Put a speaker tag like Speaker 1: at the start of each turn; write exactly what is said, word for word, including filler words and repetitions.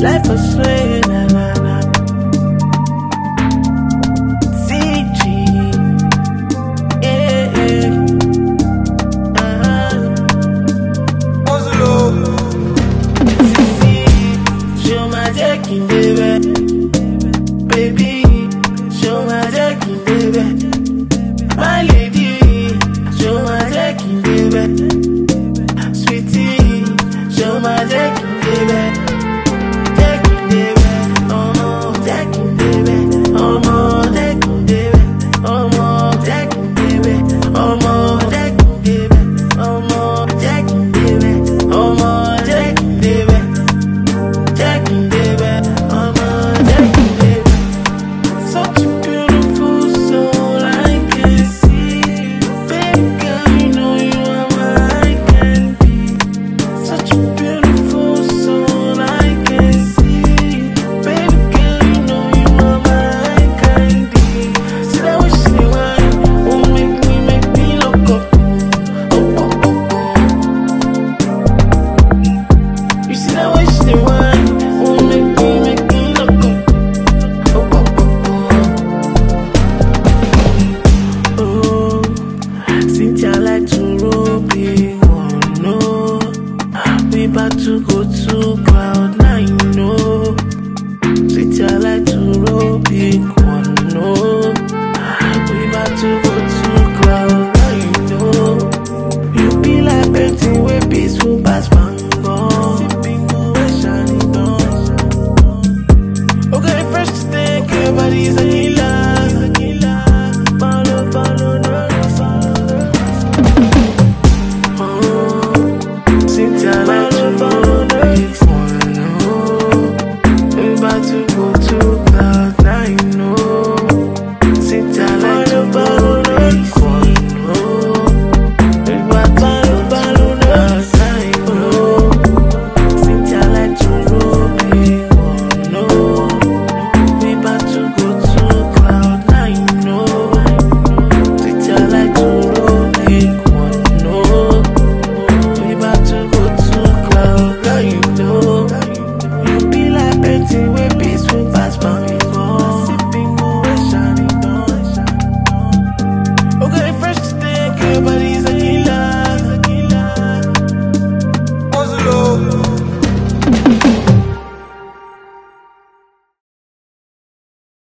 Speaker 1: life was sweet, na na na. C G, yeah, yeah. Uh-huh. Oslo. Sisi, show my jack in baby, baby, show my jack in baby, my lady, show my jack in baby, sweetie, show my jack in baby. To go